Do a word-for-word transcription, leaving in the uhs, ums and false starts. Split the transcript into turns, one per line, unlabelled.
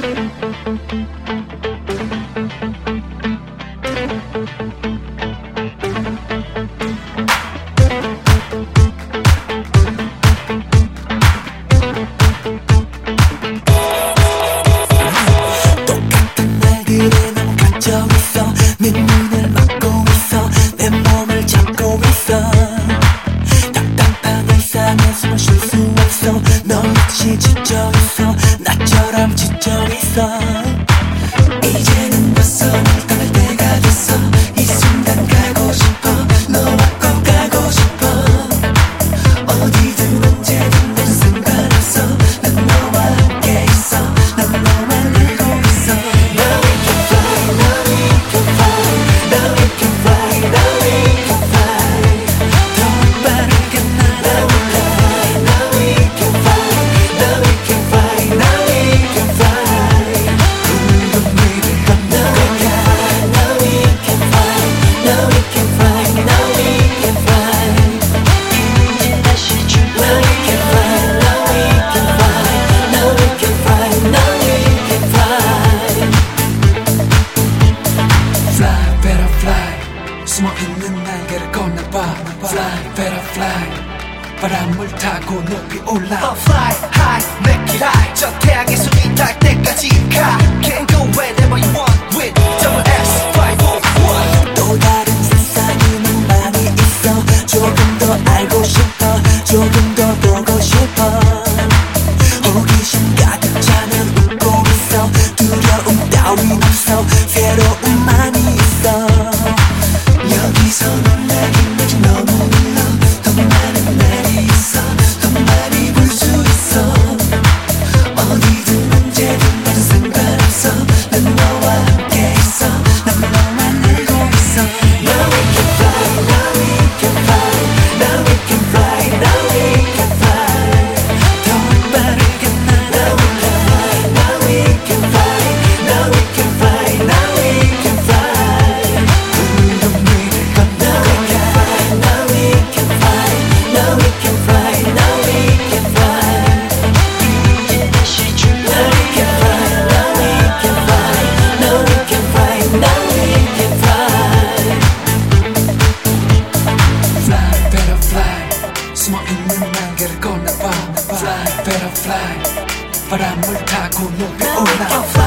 똑같은 날들에 난 갇혀 있어. 내 눈을 막고 있어. 내 몸을 잡고 있어. 답답한 일상에 숨을 쉴 수 없어. 너 역시 지쳐 있어. 나처럼 지쳐 있어. 이제는 벗어날 떠날 때가 됐어. 이 순간 가고 싶어. 너와 꼭 가고 싶어. 어디든 언제든 난 상관없어. 난 너와 함께 있어. 난 너만 알고 있어. Now we can fly, now we can fly, now we can fly, now we can fly. 더 빠르게 날아올라. Now we can fly, now we can fly, now we can fly. 푸른 위를 건너가. Now we can fly, now we can fly, now we can fly. 이제 다시 출발. Now we can fly, now we can fly, now we can fly, now we can fly. Fly, better fly. 숨어있는 날개를 건너봐. Fly, better fly. 바람을 타고 높이 올라.
Oh, fly high, make it high. 저 태양의 숨이 닿을 때까지 가. Can go wherever you want with double S five four one.
또 다른 세상이 난 많이 있어. 조금 더 알고 싶어. 조금 더 보고 싶어. 호기심 가득 차면 웃고 있어. 두려움 따윈 없어. 새로움만이 있어. 여기서 놀라긴 아직 너무 일러. 더 많은 날이 있어. 더 많이 볼 수 있어. 어디든 언제든 난 상관없어. 난 너와 함께 있어. 난 너만 알고 있어. Now we can fly, now we can fly, now we can fly, now we can fly. 더 빠르게 날아올라. Now we can fly, now we can fly, now we can fly. 푸른 위를 건너가. Now we can fly, now we can fly, now we can fly. 이제 다시 출발. Now we can fly, now we can fly, now we can fly. Fly, better fly. 숨어있는 날개를 건너봐. Fly, better fly. 바람을 타고 높이 올라.